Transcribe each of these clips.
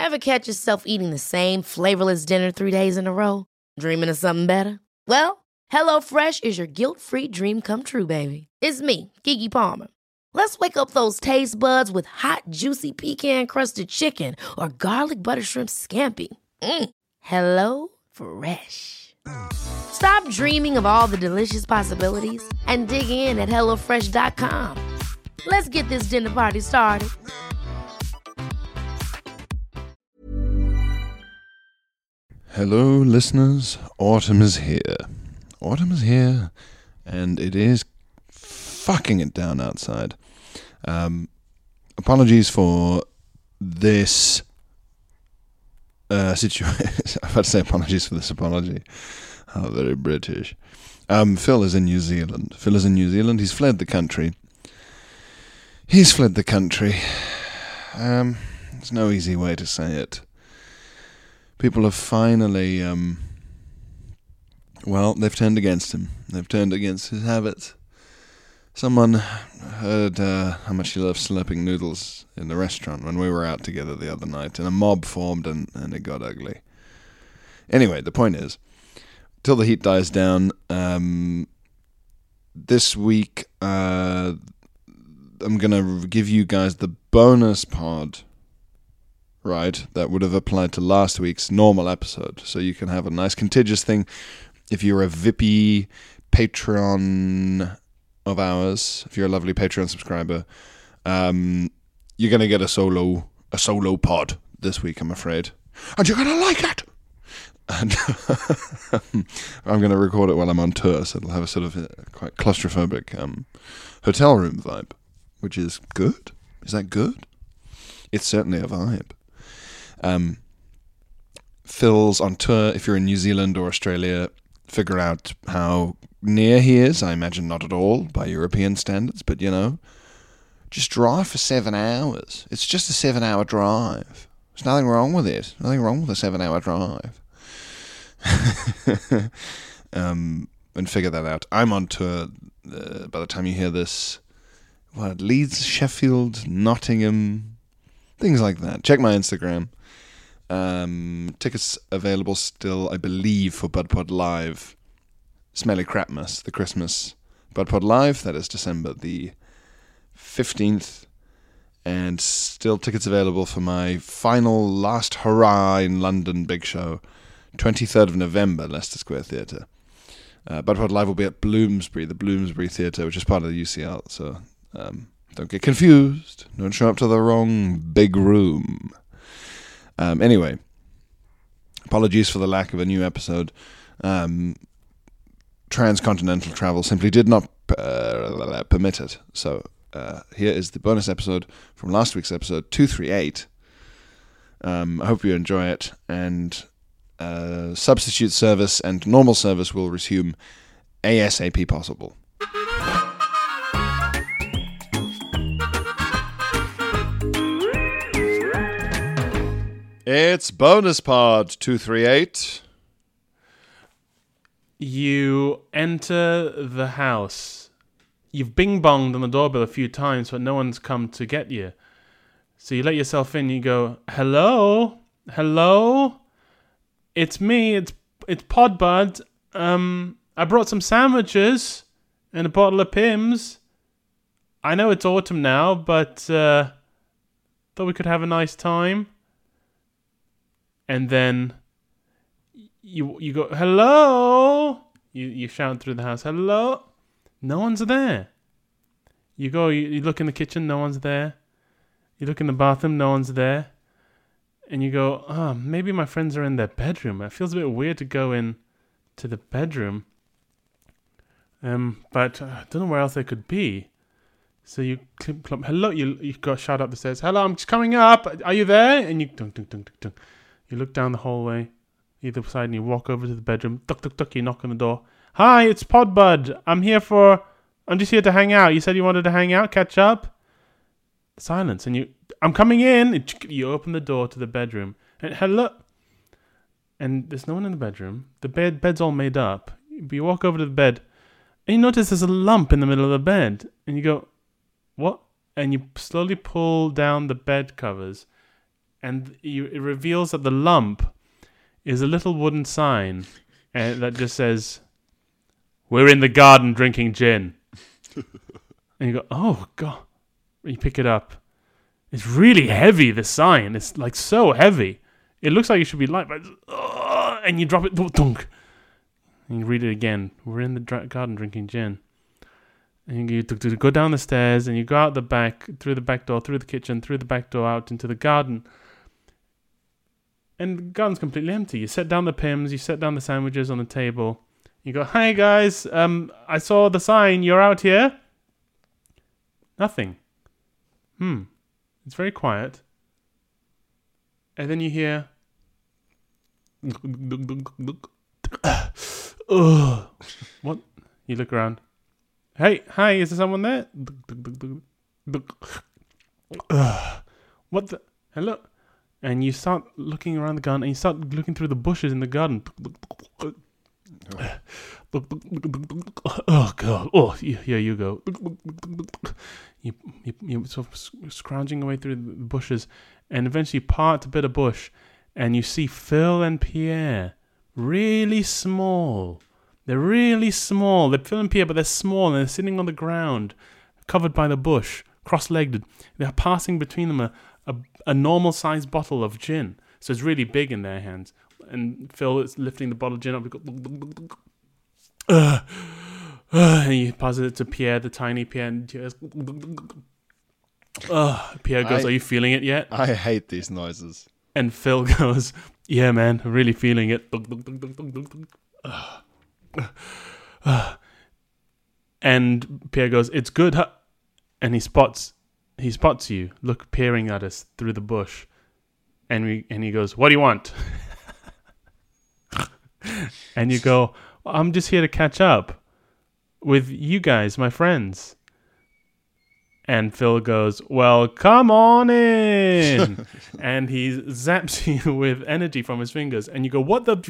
Ever catch yourself eating the same flavorless dinner 3 days in a row? Dreaming of something better? Well, HelloFresh is your guilt-free dream come true, baby. It's me, Keke Palmer. Let's wake up those taste buds with hot, juicy pecan-crusted chicken or garlic butter shrimp scampi. Hello Fresh. Stop dreaming of all the delicious possibilities and dig in at HelloFresh.com. Let's get this dinner party started. Hello, listeners. Autumn is here. Autumn is here, and it is fucking it down outside. Apologies for this situation. I was about to say apologies for this apology. How very British. Phil is in New Zealand. He's fled the country. There's no easy way to say it. People have finally, they've turned against him. They've turned against his habits. Someone heard how much he loved slurping noodles in the restaurant when we were out together the other night, and a mob formed and it got ugly. Anyway, the point is, till the heat dies down, this week I'm going to give you guys the bonus pod, right, that would have applied to last week's normal episode. So you can have a nice contiguous thing. If you're a VIP Patreon of ours, if you're a lovely Patreon subscriber, you're going to get a solo pod this week, I'm afraid. And you're going to like it! And I'm going to record it while I'm on tour, so it'll have a sort of quite claustrophobic hotel room vibe, which is good. Is that good? It's certainly a vibe. Phil's on tour. If you're in New Zealand or Australia, figure out how near he is. I imagine not at all by European standards, but just drive for 7 hours. It's just a 7-hour drive. There's nothing wrong with it. Nothing wrong with a 7-hour drive. And figure that out. I'm on tour by the time you hear this. Leeds, Sheffield, Nottingham, things like that. Check my Instagram. Tickets available still, I believe, for BudPod Live. Smelly Crapmas, the Christmas BudPod Live. That is December the 15th. And still tickets available for my final last hurrah in London big show. 23rd of November, Leicester Square Theatre. BudPod Live will be at Bloomsbury, the Bloomsbury Theatre, which is part of the UCL. So don't get confused. Don't show up to the wrong big room. Anyway, apologies for the lack of a new episode. Transcontinental travel simply did not permit it. So here is the bonus episode from last week's episode 238. I hope you enjoy it. And substitute service and normal service will resume ASAP possible. It's bonus pod 238. You enter the house. You've bing-bonged on the doorbell a few times, but no one's come to get you. So you let yourself in. You go, "Hello, hello, it's me. It's Podbud. I brought some sandwiches and a bottle of Pimm's. I know it's autumn now, but thought we could have a nice time." And then you go, "Hello!" You shout through the house, "Hello!" No one's there. You go, you look in the kitchen, no one's there. You look in the bathroom, no one's there. And you go, "Oh, maybe my friends are in their bedroom. It feels a bit weird to go in to the bedroom. But I don't know where else they could be." So you clump, "Hello!" You go shout up the stairs, "Hello, I'm just coming up. Are you there?" And you dunk, dunk, dunk, dunk. You look down the hallway, either side, and you walk over to the bedroom. Duck, duck, duck. You knock on the door. "Hi, it's Podbud. I'm just here to hang out. You said you wanted to hang out, catch up." Silence, and "I'm coming in." You open the door to the bedroom, and "Hello," and there's no one in the bedroom. The bed's all made up. But you walk over to the bed, and you notice there's a lump in the middle of the bed, and you go, "What?" And you slowly pull down the bed covers, and it reveals that the lump is a little wooden sign that just says, "We're in the garden drinking gin." And you go, "Oh, God." You pick it up. It's really heavy, the sign. It's like so heavy. It looks like it should be light, but and you drop it. Dunk. And you read it again. "We're in the garden drinking gin." And you go down the stairs, and you go out the back, through the back door, through the kitchen, through the back door, out into the garden. And the garden's completely empty. You set down the Pims, you set down the sandwiches on the table. You go, "Hi guys, I saw the sign, you're out here?" Nothing. It's very quiet. And then you hear... What? You look around. "Hey, hi, is there someone there?" What the? Hello? And you start looking around the garden, and you start looking through the bushes in the garden. Oh, God. Oh, here you go. You're sort of scrounging away through the bushes, and eventually you part a bit of bush, and you see Phil and Pierre. Really small. They're really small. They're Phil and Pierre, but they're small, and they're sitting on the ground, covered by the bush, cross-legged. They're passing between them a normal-sized bottle of gin. So it's really big in their hands. And Phil is lifting the bottle of gin up. And he passes it to Pierre, the tiny Pierre. And Pierre goes, "Are you feeling it yet?" I hate these noises. And Phil goes, "Yeah, man, I'm really feeling it." And Pierre goes, "It's good, huh?" And he spots you, peering at us through the bush. And he goes, "What do you want?" And you go, "I'm just here to catch up with you guys, my friends." And Phil goes, "Well, come on in." And he zaps you with energy from his fingers. And you go, "What the?"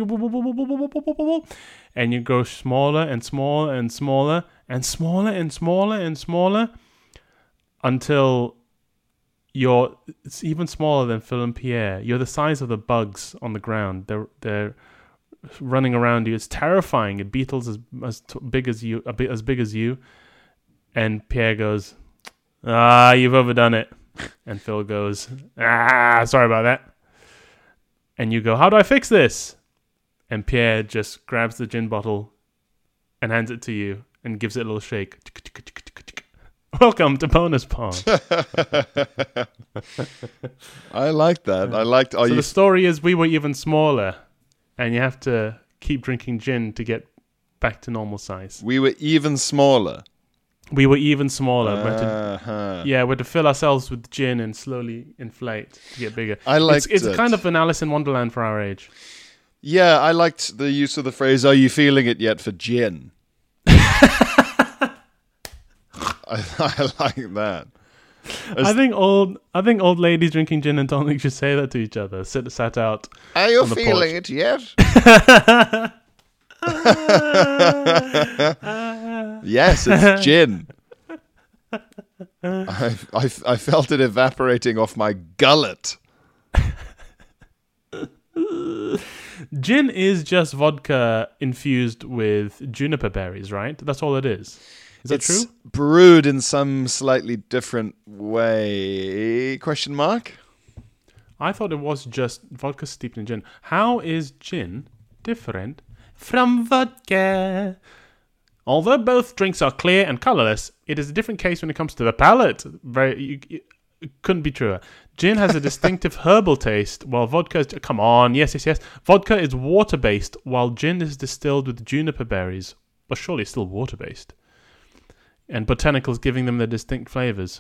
And you go smaller and smaller and smaller and smaller and smaller and smaller until it's even smaller than Phil and Pierre. You're the size of the bugs on the ground. They're running around you. It's terrifying. Beetles as big as you, as big as you. And Pierre goes, "You've overdone it." And Phil goes, "Sorry about that." And you go, "How do I fix this?" And Pierre just grabs the gin bottle and hands it to you and gives it a little shake. Welcome to Bonus Pod. I like that. The story is we were even smaller, and you have to keep drinking gin to get back to normal size. We were even smaller. We were even smaller. We had to fill ourselves with gin and slowly inflate to get bigger. It's kind of an Alice in Wonderland for our age. Yeah, I liked the use of the phrase, "Are you feeling it yet?" for gin. I like that. I think old ladies drinking gin and tonic should say that to each other. Sat out. "Are you feeling it yet?" Yes, it's gin. I felt it evaporating off my gullet. Gin is just vodka infused with juniper berries, right? That's all it is. Is that true? It's brewed in some slightly different way? Question mark? I thought it was just vodka steeped in gin. How is gin different from vodka? Although both drinks are clear and colorless, it is a different case when it comes to the palate. It couldn't be truer. Gin has a distinctive herbal taste, while vodka is... Come on, yes. Vodka is water-based, while gin is distilled with juniper berries. But surely it's still water-based. And botanicals giving them their distinct flavors.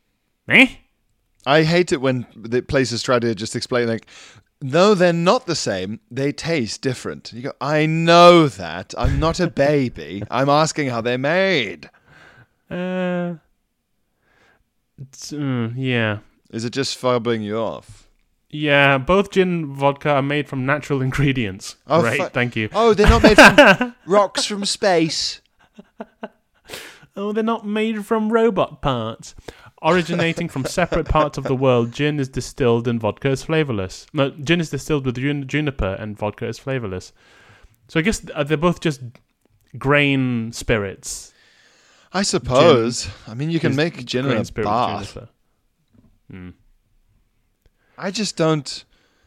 I hate it when the places try to just explain, like, no, they're not the same. They taste different. You go, I know that. I'm not a baby. I'm asking how they're made. Yeah. Is it just fobbing you off? Yeah, both gin and vodka are made from natural ingredients. Oh, Great, thank you. Oh, they're not made from rocks from space. Oh, they're not made from robot parts. Originating from separate parts of the world, gin is distilled and vodka is flavorless. No, gin is distilled with juniper and vodka is flavorless. So I guess they're both just grain spirits. I suppose. I mean, you can make gin in Grain a spirit with bath. juniper. I just don't.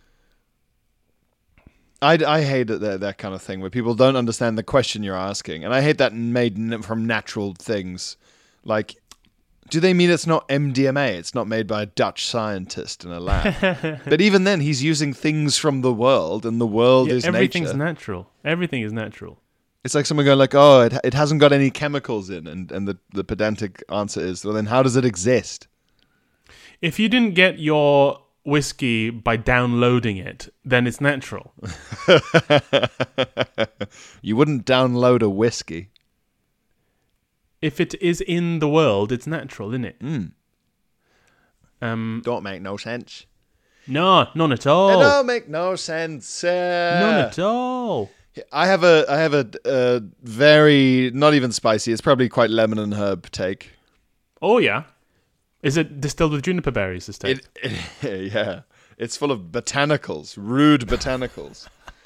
I hate that kind of thing where people don't understand the question you're asking, and I hate that made from natural things. Like, do they mean it's not MDMA? It's not made by a Dutch scientist in a lab. But even then, he's using things from the world, and the world is everything's nature. natural. Everything is natural. It's like someone going like, "Oh, it hasn't got any chemicals in," and the pedantic answer is, "Well, then how does it exist?" If you didn't get your whiskey by downloading it, then it's natural. You wouldn't download a whiskey. If it is in the world, it's natural, isn't it? Don't make no sense. No, none at all. It don't make no sense. None at all. I have a very not even spicy. It's probably quite lemon and herb take. Oh yeah, is it distilled with juniper berries? This taste? Yeah, it's full of botanicals, rude botanicals.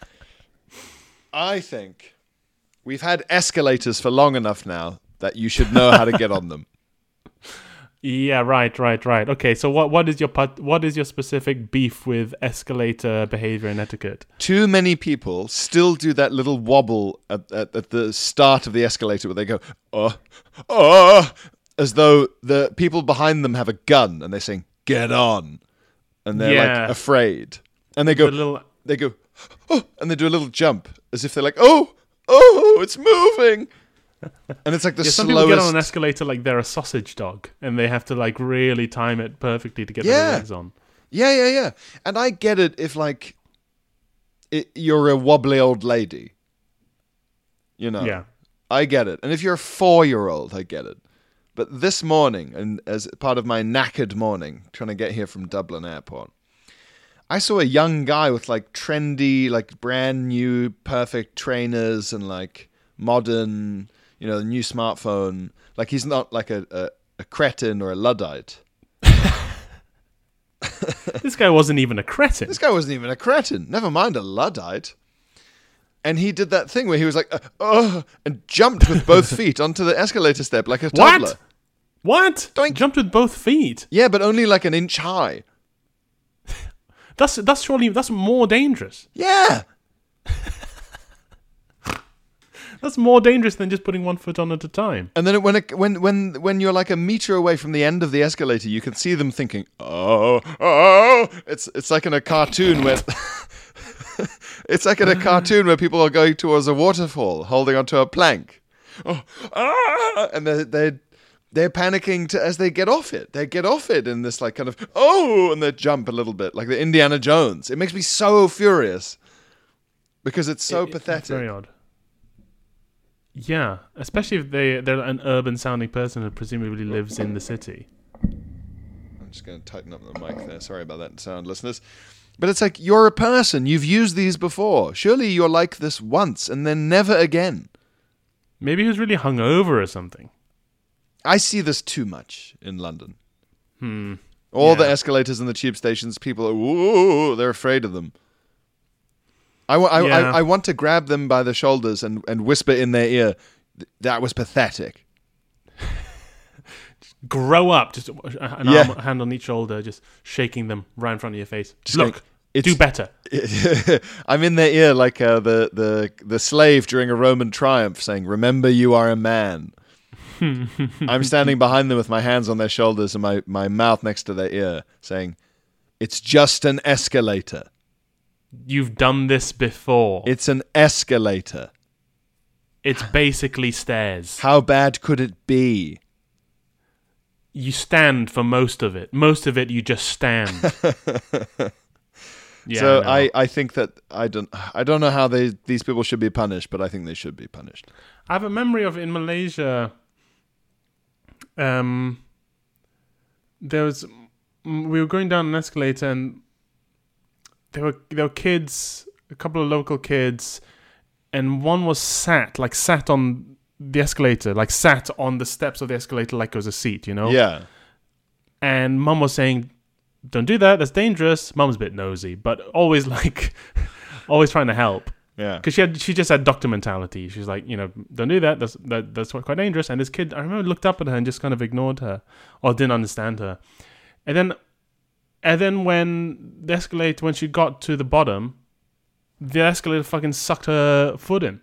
I think we've had escalators for long enough now that you should know how to get on them. Yeah, right. Okay, so what is your specific beef with escalator behavior and etiquette? Too many people still do that little wobble at the start of the escalator where they go, as though the people behind them have a gun and they're saying, "Get on," and they're like afraid, and they go, "Oh," and they do a little jump as if they're like, "Oh, it's moving." And it's like the some slowest. people get on an escalator like they're a sausage dog, and they have to like really time it perfectly to get their legs on. Yeah. And I get it if like you're a wobbly old lady. You know. Yeah. I get it. And if you're a 4-year-old, I get it. But this morning, and as part of my knackered morning, trying to get here from Dublin Airport, I saw a young guy with like trendy, like brand new, perfect trainers and like modern, the new smartphone. Like he's not like a cretin or a Luddite. This guy wasn't even a cretin. This guy wasn't even a cretin. Never mind a Luddite. And he did that thing where he was like, and jumped with both feet onto the escalator step like a toddler. What? Doink. Jumped with both feet? Yeah, but only like an inch high. That's more dangerous. Yeah. That's more dangerous than just putting one foot on at a time. And then when you're like a meter away from the end of the escalator, you can see them thinking, "Oh!" It's like in a cartoon where it's like in a cartoon where people are going towards a waterfall, holding onto a plank. And they're panicking as they get off it. They get off it in this like kind of and they jump a little bit like the Indiana Jones. It makes me so furious because it's so pathetic. It's very odd. Yeah, especially if they're an urban-sounding person who presumably lives in the city. I'm just going to tighten up the mic there. Sorry about that sound, listeners. But it's like, you're a person. You've used these before. Surely you're like this once and then never again. Maybe he was really hungover or something. I see this too much in London. All the escalators and the tube stations, people are, they're afraid of them. I want to grab them by the shoulders and whisper in their ear, "That was pathetic." Grow up. Just an arm, hand on each shoulder, just shaking them right in front of your face. Just look, do better. I'm in their ear like the slave during a Roman triumph saying, "Remember, you are a man." I'm standing behind them with my hands on their shoulders and my mouth next to their ear saying, "It's just an escalator. You've done this before. It's an escalator. It's basically stairs. How bad could it be?" You stand for most of it. Most of it, you just stand. Yeah, so no. I think that I don't know how these people should be punished, but I think they should be punished. I have a memory of in Malaysia. We were going down an escalator and there were kids, a couple of local kids, and one was sat on the escalator, like sat on the steps of the escalator like it was a seat, Yeah. And Mum was saying, don't do that, that's dangerous. Mum's a bit nosy, but always always trying to help. Yeah. Because she just had doctor mentality. She's like, don't do that. That's quite dangerous. And this kid, I remember, looked up at her and just kind of ignored her or didn't understand her. And then when she got to the bottom, the escalator fucking sucked her foot in.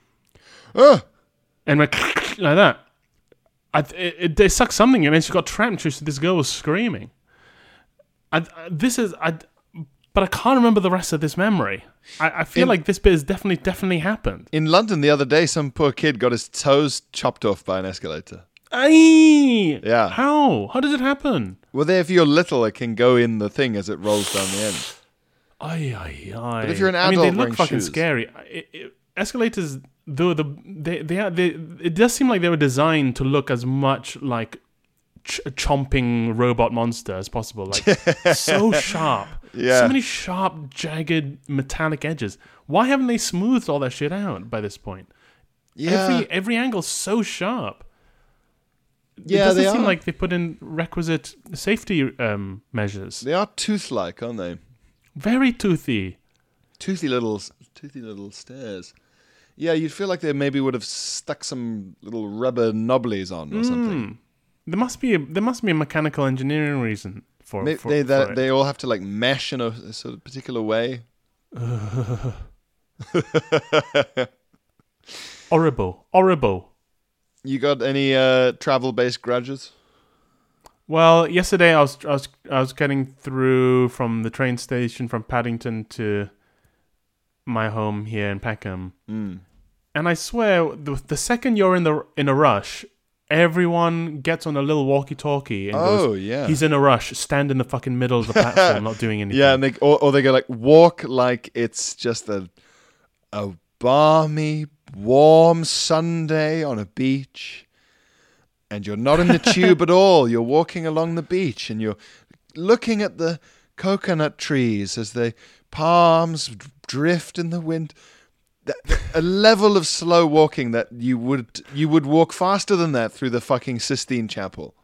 And went like that. They sucked something in, and she got trapped. This girl was screaming. But I can't remember the rest of this memory. I feel like this bit has definitely happened. In London the other day, some poor kid got his toes chopped off by an escalator. Aye! Yeah. How? How does it happen? Well, if you're little, it can go in the thing as it rolls down the end. Aye. But if you're an adult they look wearing fucking shoes. scary. Escalators, though, it does seem like they were designed to look as much like a chomping robot monster as possible. Like, so sharp. Yeah. So many sharp, jagged, metallic edges. Why haven't they smoothed all that shit out by this point? Yeah. Every angle's so sharp. Yeah, it they doesn't seem are. like they put in requisite safety measures. They are tooth-like, aren't they? Very toothy. Toothy little stairs. Yeah, you'd feel like they maybe would have stuck some little rubber knobblies on or something. There must be a mechanical engineering reason for it. They all have to like mesh in a sort of particular way. Horrible. You got any travel-based grudges? Well, yesterday I was getting through from the train station from Paddington to my home here in Peckham, and I swear the second you're in a rush, everyone gets on a little walkie-talkie and goes, yeah. He's in a rush. Stand in the fucking middle of the platform, not doing anything. Yeah, and they go like walk like it's just a balmy, warm Sunday on a beach, and you're not in the tube at all. You're walking along the beach, and you're looking at the coconut trees as the palms drift in the wind. A level of slow walking that you would walk faster than that through the fucking Sistine Chapel.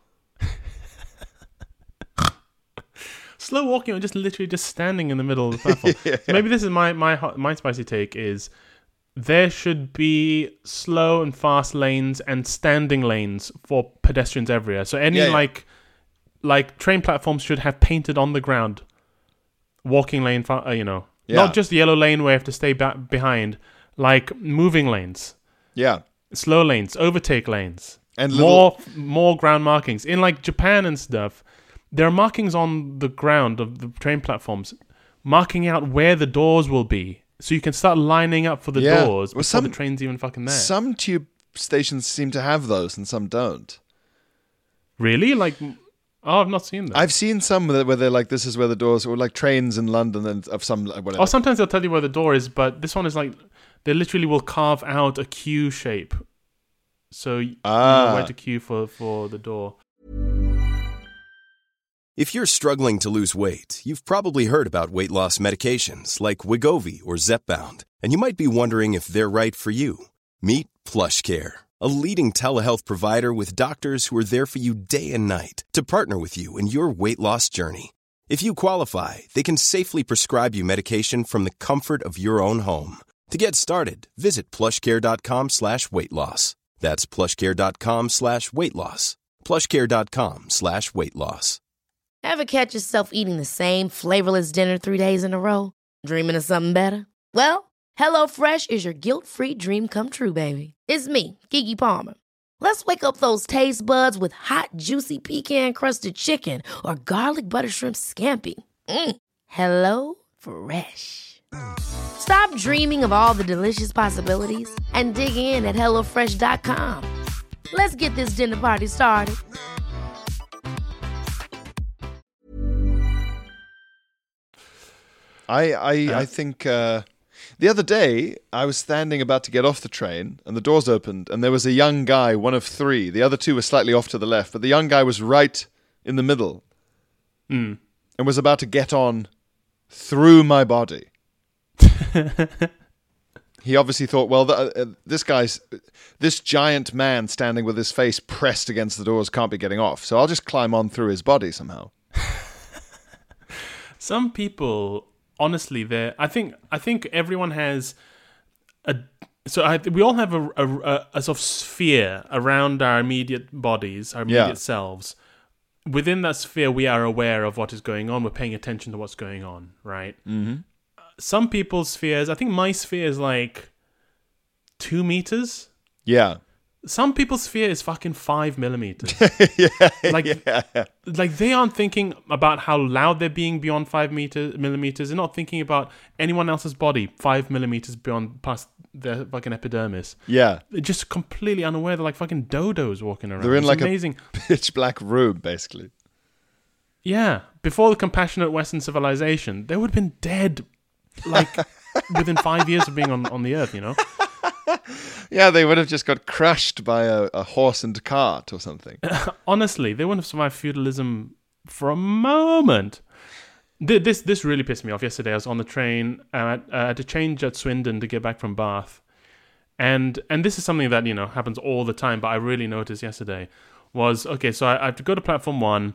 Slow walking or just literally just standing in the middle of the platform. Yeah. So maybe this is my spicy take is there should be slow and fast lanes and standing lanes for pedestrians everywhere. So any like train platforms should have painted on the ground walking lane, not just the yellow lane where you have to stay back behind, like moving lanes. Yeah. Slow lanes, overtake lanes, And more ground markings. In like Japan and stuff, there are markings on the ground of the train platforms, marking out where the doors will be, so you can start lining up for the doors before the train's even fucking there. Some tube stations seem to have those, and some don't. Really? Like, oh, I've not seen that. I've seen some where they're like, "This is where the doors," or like trains in London and of some whatever. Or sometimes they'll tell you where the door is, but this one is like they literally will carve out a queue shape, so you know where to queue for the door. If you're struggling to lose weight, you've probably heard about weight loss medications like Wegovy or Zepbound, and you might be wondering if they're right for you. Meet PlushCare, a leading telehealth provider with doctors who are there for you day and night to partner with you in your weight loss journey. If you qualify, they can safely prescribe you medication from the comfort of your own home. To get started, visit plushcare.com/weightloss. That's plushcare.com/weightloss. plushcare.com/weightloss. Ever catch yourself eating the same flavorless dinner 3 days in a row? Dreaming of something better? Well, HelloFresh is your guilt-free dream come true, baby. It's me, Keke Palmer. Let's wake up those taste buds with hot, juicy pecan-crusted chicken or garlic butter shrimp scampi. Hello Fresh. Stop dreaming of all the delicious possibilities and dig in at HelloFresh.com. Let's get this dinner party started. I think the other day I was standing about to get off the train and the doors opened and there was a young guy, one of three. The other two were slightly off to the left, but the young guy was right in the middle and was about to get on through my body. He obviously thought, well, this giant man standing with his face pressed against the doors can't be getting off, so I'll just climb on through his body somehow. Some people, honestly, I think everyone has we all have a sort of sphere around our immediate bodies, our immediate selves. Within that sphere, we are aware of what is going on. We're paying attention to what's going on, right? Mm-hmm. Some people's spheres, I think my sphere is like 2 meters. Yeah. Some people's sphere is fucking 5 millimeters. Yeah. Like they aren't thinking about how loud they're being beyond 5 millimeters. They're not thinking about anyone else's body 5 millimeters past their fucking epidermis. Yeah. They're just completely unaware. They're like fucking dodos walking around. They're in like amazing. a pitch black room, basically. Yeah. Before the compassionate Western civilization, they would have been dead like within 5 years of being on the earth, you know? Yeah, they would have just got crushed by a horse and cart or something. Honestly, they wouldn't have survived feudalism for a moment. This really pissed me off. Yesterday, I was on the train. I had to change at Swindon to get back from Bath, and this is something that happens all the time. But I really noticed yesterday was okay. So I have to go to platform 1.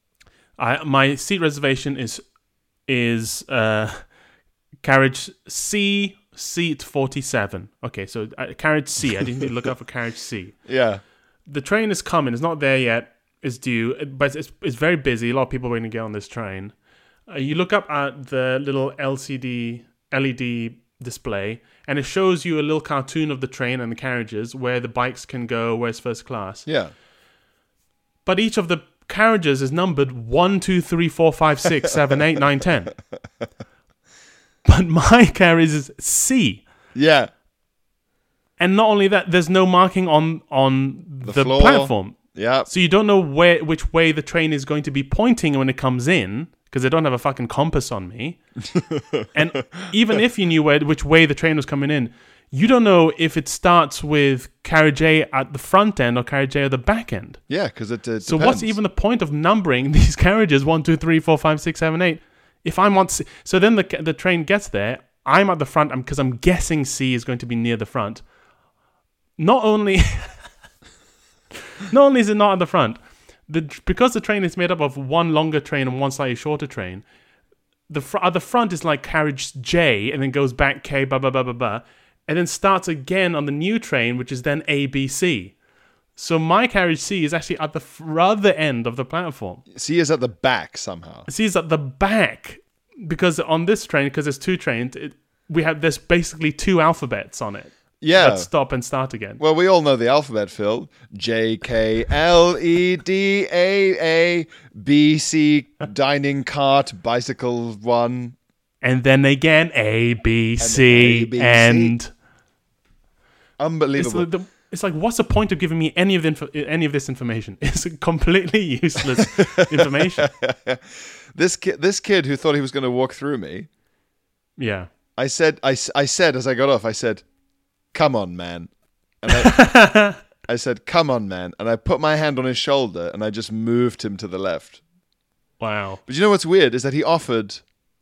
My seat reservation is carriage C. Seat 47. Okay, so carriage C. I didn't need to look out for carriage C. Yeah. The train is coming. It's not there yet. It's due, but it's very busy. A lot of people waiting to get on this train. You look up at the little LED display, and it shows you a little cartoon of the train and the carriages, where the bikes can go, where's first class. Yeah. But each of the carriages is numbered 1, 2, 3, 4, 5, 6, 7, 8, 9, 10. But my carriage is C. Yeah. And not only that, there's no marking on the floor. platform. Yeah. So you don't know which way the train is going to be pointing when it comes in, because they don't have a fucking compass on me. And even if you knew which way the train was coming in, you don't know if it starts with carriage A at the front end or carriage A at the back end. Yeah, because it So depends. what's even the point of numbering these carriages 1, 2, 3, 4, 5, 6, 7, 8? If I'm on C, so then the train gets there, I'm at the front because I'm guessing C is going to be near the front. Not only is it not at the front, because the train is made up of one longer train and one slightly shorter train, at the front is like carriage J and then goes back K, blah, blah, blah, blah, blah, and then starts again on the new train, which is then A, B, C. So my carriage C is actually at the other end of the platform. C is at the back somehow. C is at the back, because on this train, because there's 2 trains, there's basically 2 alphabets on it. Yeah. That stop and start again. Well, we all know the alphabet, Phil. J, K, L, E, D, A, B, C, dining cart, bicycle 1. And then again, A, B, C, and... Unbelievable. It's like, what's the point of giving me any of this information? It's completely useless information. This kid who thought he was going to walk through me. Yeah. I said as I got off, I said, "Come on, man," and I said, "Come on, man," and I put my hand on his shoulder and I just moved him to the left. Wow. But you know what's weird is that he offered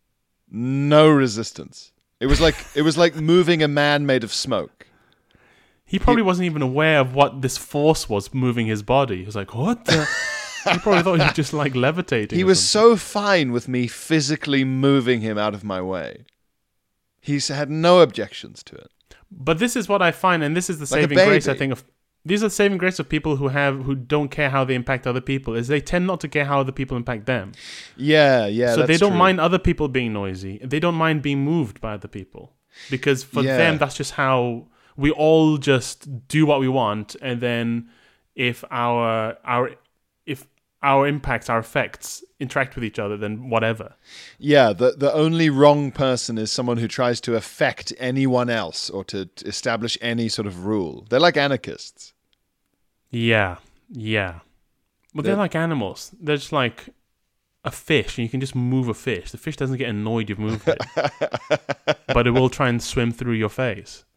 no resistance. It was like moving a man made of smoke. He probably wasn't even aware of what this force was moving his body. He was like, what the? He probably thought he was just like levitating. He was so fine with me physically moving him out of my way. He had no objections to it. But this is what I find, and this is the Like saving grace, I think, of... These are the saving grace of people who don't care how they impact other people, is they tend not to care how other people impact them. Yeah, So that's they don't true. mind other people being noisy. They don't mind being moved by other people. Because for them, that's just how... We all just do what we want, and then if our impacts, our effects interact with each other, then whatever. Yeah, the only wrong person is someone who tries to affect anyone else or to establish any sort of rule. They're like anarchists. Yeah. Well, they're like animals. They're just like a fish, and you can just move a fish. The fish doesn't get annoyed you've moved it, but it will try and swim through your face.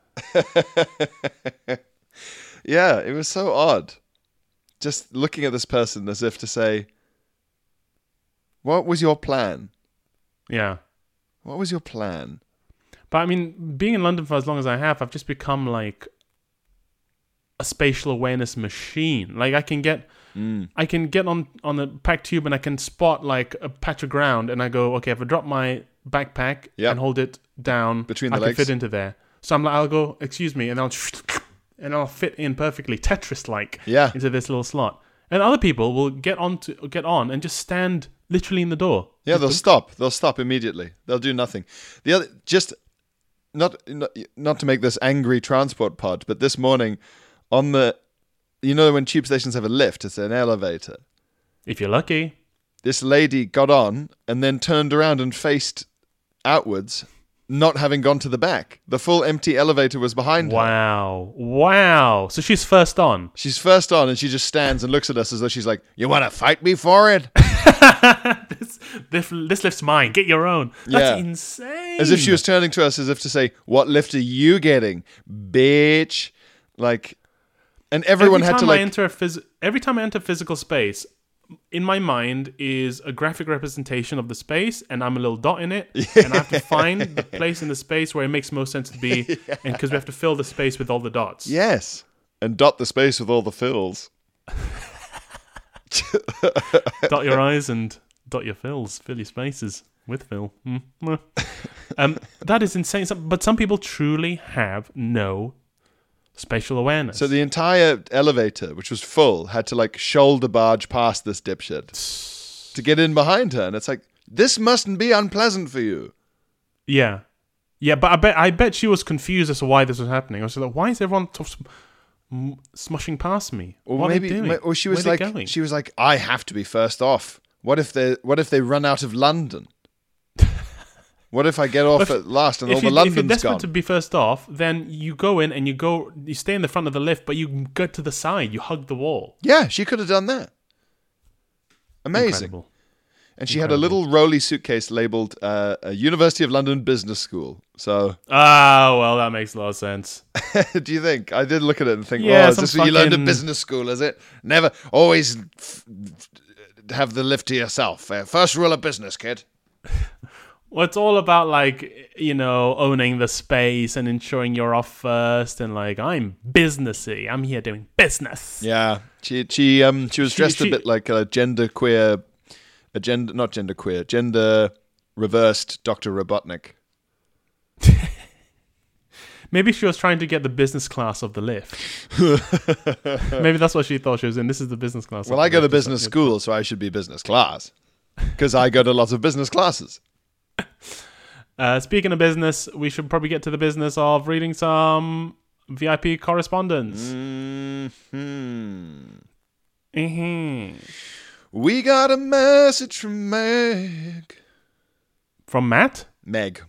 Yeah, it was so odd. Just looking at this person as if to say, what was your plan? Yeah. What was your plan? But I mean, being in London for as long as I have, I've just become like a spatial awareness machine. Like I can get on a packed tube and I can spot like a patch of ground, and I go, okay, if I drop my backpack and hold it down between the I legs, can fit into there. So I'm like, I'll go, excuse me, and I'll fit in perfectly, Tetris-like, into this little slot. And other people will get on and just stand literally in the door. Yeah, they'll stop. They'll stop immediately. They'll do nothing. The other, just not to make this angry transport pod, but this morning on the, you know, when tube stations have a lift, it's an elevator. If you're lucky. This lady got on and then turned around and faced outwards, not having gone to the back. The full empty elevator was behind her. Wow. So she's first on. She's first on, and she just stands and looks at us as though she's like, "You want to fight me for it?" this lift's mine. Get your own. That's insane. As if she was turning to us as if to say, "What lift are you getting, bitch?" Like, and everyone had to like... Every time I enter physical space, in my mind is a graphic representation of the space, and I'm a little dot in it, and I have to find the place in the space where it makes most sense to be, and because we have to fill the space with all the dots. Yes, and dot the space with all the fills. Dot your I's and dot your fills. Fill your spaces with fill. That is insane. But some people truly have no spatial awareness. So the entire elevator, which was full, had to like shoulder barge past this dipshit to get in behind her, and it's like, this mustn't be unpleasant for you. Yeah, but I bet she was confused as to why this was happening. I was like, why is everyone smushing past me? Or what maybe, are they doing? or she was like, I have to be first off. What if they run out of London? What if I get off at last and all the London's gone? If you're desperate to be first off, then you go in and you stay in the front of the lift, but you go to the side, you hug the wall. Yeah, she could have done that. Amazing. Incredible. And she had a little rolly suitcase labelled University of London Business School. So, well, that makes a lot of sense. do you think? I did look at it and think, yeah, is this what you learned at business school, is it? Never, always have the lift to yourself. First rule of business, kid. Well, it's all about, like, you know, owning the space and ensuring you're off first, and like, I'm businessy. I'm here doing business. Yeah, she was dressed a bit like a gender reversed Dr. Robotnik. Maybe she was trying to get the business class of the lift. Maybe that's what she thought she was in. This is the business class. Well, I go to business school, so I should be business class because I go to lots of business classes. Speaking of business, we should probably get to the business of reading some VIP correspondence. We got a message from Meg. From Matt? Meg,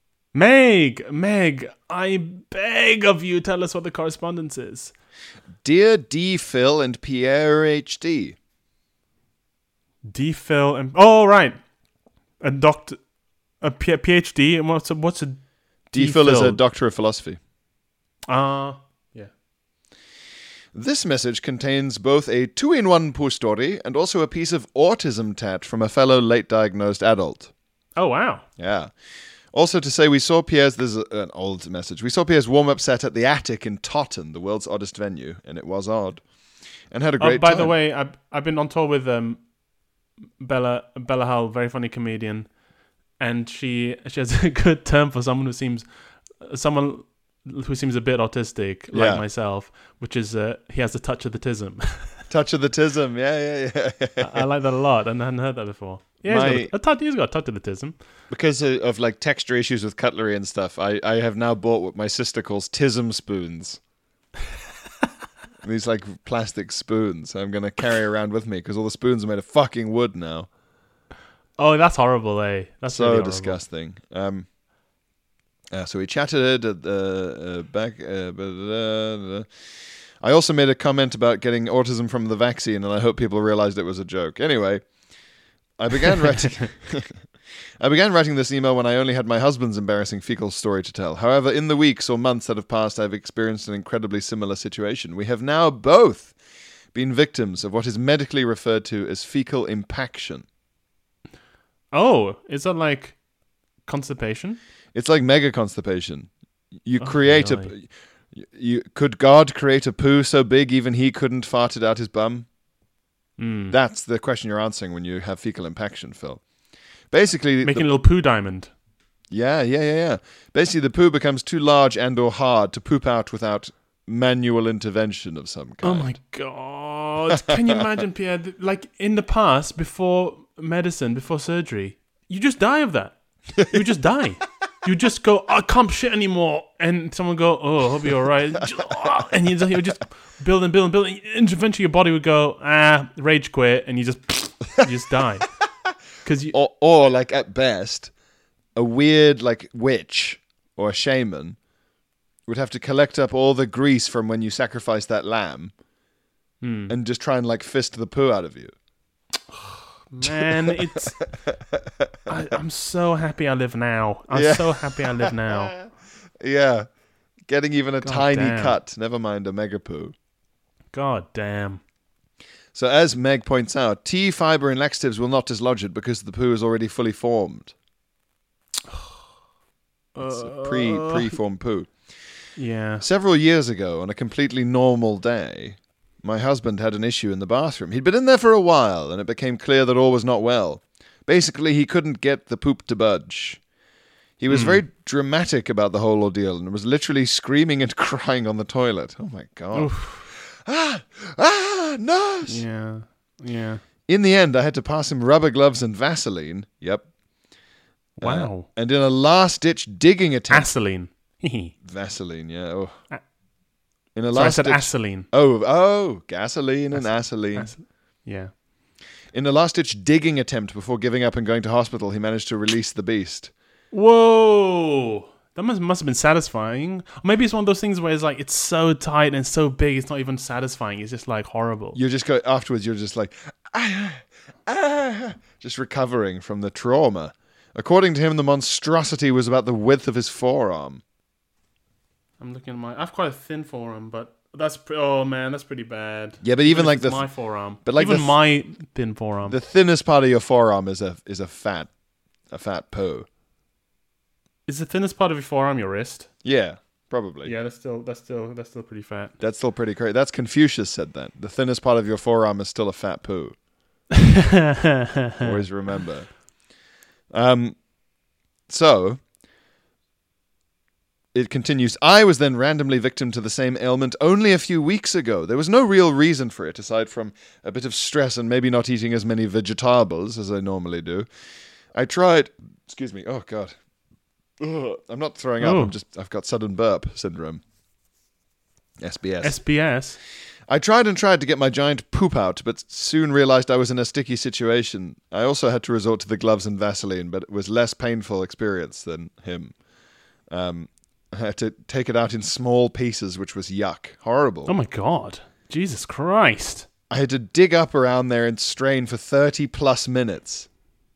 I beg of you, tell us what the correspondence is. Dear D. Phil and Pierre HD. D. Phil and... Oh, right. A PhD, and what's a D. Phil is a doctor of philosophy. Yeah. This message contains both a 2-in-1 poo story and also a piece of autism tat from a fellow late diagnosed adult. Oh, wow. Yeah. Also to say, we saw Pierre's, this is an old message, we saw Pierre's warm-up set at the Attic in Totten, the world's oddest venue, and it was odd. And had a great time. By the way, I've been on tour with Bella Hull, very funny comedian, and she has a good term for someone who seems a bit autistic, like myself, which is he has a touch of the tism. Touch of the tism, yeah. I like that a lot, and I hadn't heard that before. Yeah, he's got a touch of the tism. Because of like texture issues with cutlery and stuff, I have now bought what my sister calls tism spoons. These like plastic spoons I'm going to carry around with me because all the spoons are made of fucking wood now. Oh, that's horrible, eh? That's so really disgusting. So we chatted at the back. I also made a comment about getting autism from the vaccine, and I hope people realized it was a joke. Anyway, I began writing this email when I only had my husband's embarrassing fecal story to tell. However, in the weeks or months that have passed, I've experienced an incredibly similar situation. We have now both been victims of what is medically referred to as fecal impaction. Oh, is that like constipation? It's like mega constipation. You create really? Could God create a poo so big even he couldn't fart it out his bum? That's the question you're answering when you have fecal impaction, Phil. Basically, Making a little poo diamond. Yeah. Basically, the poo becomes too large and or hard to poop out without manual intervention of some kind. Oh my god! Can you imagine, Pierre? Like in the past, before medicine, before surgery, you just die of that. You just die. You just go, I can't shit anymore, and someone go, oh, I'll be all right, and you just build, and and eventually your body would go, rage quit, and you just die. Or like at best, a weird like witch or a shaman would have to collect up all the grease from when you sacrificed that lamb and just try and like fist the poo out of you. Man, I'm so happy I live now. So happy I live now. Yeah. Getting even a tiny damn. cut, never mind a mega poo. God damn. So as Meg points out, tea, fibre and laxatives will not dislodge it because the poo is already fully formed. It's a pre-formed poo. Yeah. Several years ago, on a completely normal day, my husband had an issue in the bathroom. He'd been in there for a while, and it became clear that all was not well. Basically, he couldn't get the poop to budge. He was very dramatic about the whole ordeal and was literally screaming and crying on the toilet. Oh, my God. Oof. Nurse! Yeah. In the end, I had to pass him rubber gloves and Vaseline. Yep. Wow. And in a last-ditch digging attempt... Vaseline. Vaseline, yeah. Oh. In a So I last said ditch... Vaseline. Oh, gasoline and acetylene. Yeah. In a last-ditch digging attempt before giving up and going to hospital, he managed to release the beast. Whoa! That must have been satisfying. Or maybe it's one of those things where it's so tight and so big, it's not even satisfying. It's just like horrible. You just go afterwards. You're just like, just recovering from the trauma. According to him, the monstrosity was about the width of his forearm. I'm looking at I've quite a thin forearm, but that's that's pretty bad. Yeah, but even like my forearm, but like even my thin forearm. The thinnest part of your forearm is a fat poo. Is the thinnest part of your forearm your wrist? Yeah, probably. Yeah, that's still pretty fat. That's still pretty crazy. That's Confucius said that. The thinnest part of your forearm is still a fat poo. Always remember. So it continues. I was then randomly victim to the same ailment only a few weeks ago. There was no real reason for it, aside from a bit of stress and maybe not eating as many vegetables as I normally do. I tried... Excuse me. Oh, God. Ugh. I'm not throwing up. I've got sudden burp syndrome. SBS. I tried to get my giant poop out, but soon realized I was in a sticky situation. I also had to resort to the gloves and Vaseline, but it was less painful experience than him. I had to take it out in small pieces, which was yuck. Horrible. Oh my God. Jesus Christ. I had to dig up around there and strain for 30 plus minutes.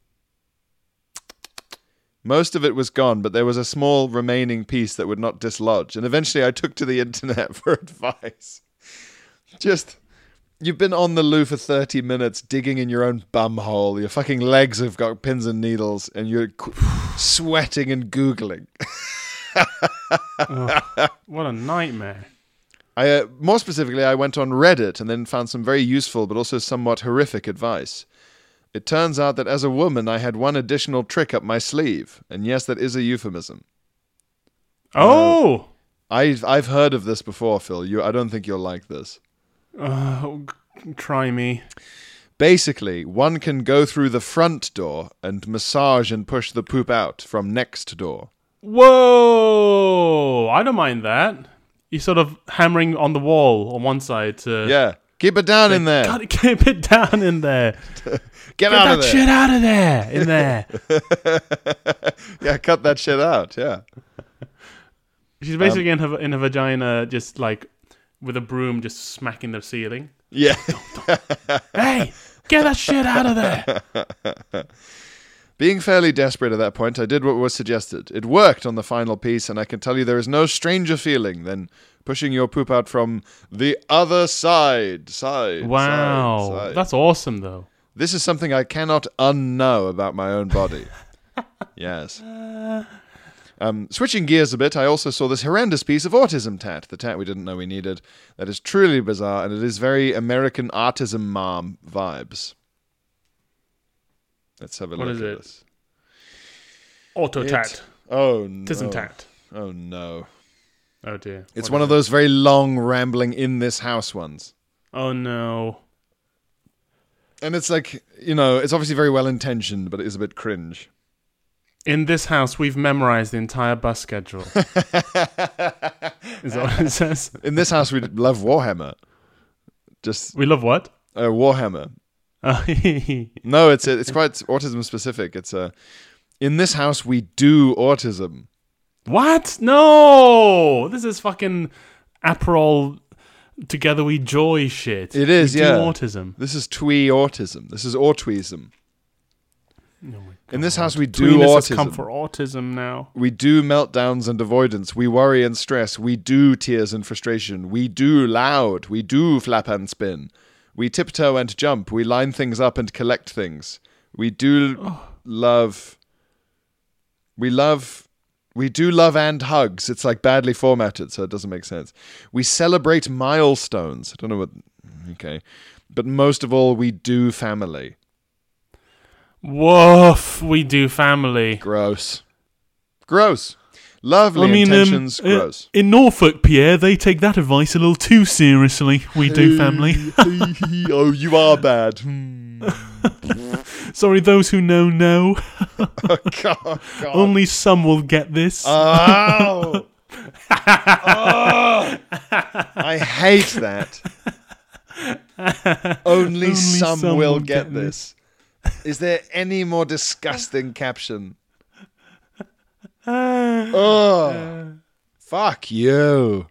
Most of it was gone, but there was a small remaining piece that would not dislodge. And eventually I took to the internet for advice. You've been on the loo for 30 minutes digging in your own bum hole. Your fucking legs have got pins and needles and you're sweating and Googling. What a nightmare. More specifically, I went on Reddit and then found some very useful but also somewhat horrific advice. It turns out that as a woman, I had one additional trick up my sleeve. And yes, that is a euphemism. Oh! I've heard of this before, Phil. I don't think you'll like this. Try me. Basically, one can go through the front door and massage and push the poop out from next door. Whoa! I don't mind that. You're sort of hammering on the wall on one side to... Yeah. Keep it down in there. Gotta keep it down in there. Get out of there. Get that shit out of there. In there. Yeah, cut that shit out. Yeah. She's basically in her vagina, just like with a broom, just smacking the ceiling. Yeah. Hey, get that shit out of there. Being fairly desperate at that point, I did what was suggested. It worked on the final piece, and I can tell you there is no stranger feeling than pushing your poop out from the other side. Wow. Side. That's awesome, though. This is something I cannot unknow about my own body. Yes. Switching gears a bit, I also saw this horrendous piece of autism tat, the tat we didn't know we needed, that is truly bizarre, and it is very American Autism Mom vibes. Let's have a look at this. Auto tat. Oh, no. Autism tat. Oh, no. Oh, dear. It's one of those very long, rambling in this house ones. Oh, no. And it's like, it's obviously very well-intentioned, but it is a bit cringe. In this house, we've memorized the entire bus schedule. Is that what it says? In this house, we love Warhammer. We love what? Warhammer. No, it's quite autism specific. It's in this house, we do autism. What? No! This is fucking Aperol Together We Joy shit. It is, we yeah. do autism. This is twee autism. This is autism. Oh my God. In this house, we do Tweeness autism. has come for autism now. We do meltdowns and avoidance. We worry and stress. We do tears and frustration. We do loud. We do flap and spin. We tiptoe and jump. We line things up and collect things. We do love. We do love and hugs. It's like badly formatted, so it doesn't make sense. We celebrate milestones. I don't know what... Okay. But most of all, we do family. Woof, we do family. Gross. Lovely intentions, gross. In Norfolk, Pierre, they take that advice a little too seriously. We do family. Oh, you are bad. Sorry, those who know. Oh, God. Only some will get this. Oh. I hate that. Only some will get this. Is there any more disgusting caption? Oh, fuck you.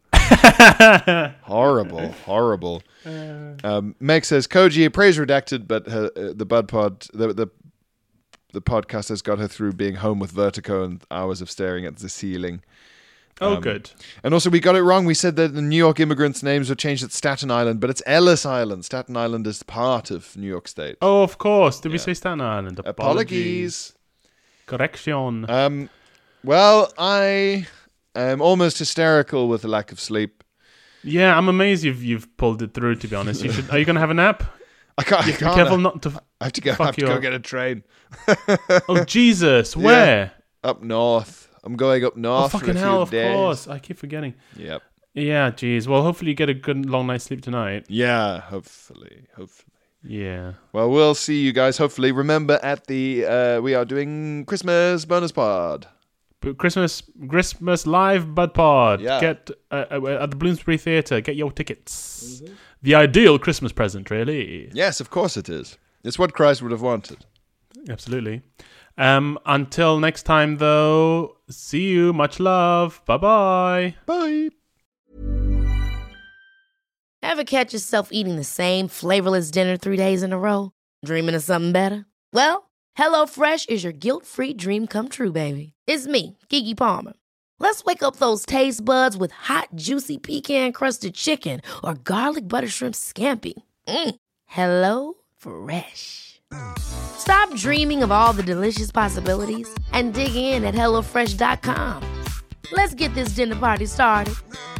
Horrible. Meg says Koji praise redacted, but the Bud Pod the podcast has got her through being home with vertigo and hours of staring at the ceiling. Good. And also, we got it wrong. We said that the New York immigrants' names were changed at Staten Island, but it's Ellis Island. Staten Island is part of New York State. Oh, of course. Did we say Staten Island? Apologies. Correction. Well, I am almost hysterical with the lack of sleep. Yeah, I'm amazed you've pulled it through, to be honest. Are you going to have a nap? I can't. Be careful not to... I have to go get a train. Oh, Jesus. Where? Up north. I'm going up north fucking for a few hell, days. Of course. I keep forgetting. Yep. Yeah, geez. Well, hopefully you get a good long night's sleep tonight. Yeah, hopefully. Yeah. Well, we'll see you guys, hopefully. Remember, at the we are doing Christmas bonus pod. Christmas live Bud Pod. Yeah. Get at the Bloomsbury Theatre. Get your tickets. Mm-hmm. The ideal Christmas present, really. Yes, of course it is. It's what Christ would have wanted. Absolutely. Until next time, though, see you. Much love. Bye-bye. Bye. Ever catch yourself eating the same flavorless dinner 3 days in a row? Dreaming of something better? Well, HelloFresh is your guilt-free dream come true, baby. It's me, Keke Palmer. Let's wake up those taste buds with hot, juicy pecan-crusted chicken or garlic butter shrimp scampi. Hello Fresh. Stop dreaming of all the delicious possibilities and dig in at HelloFresh.com. Let's get this dinner party started.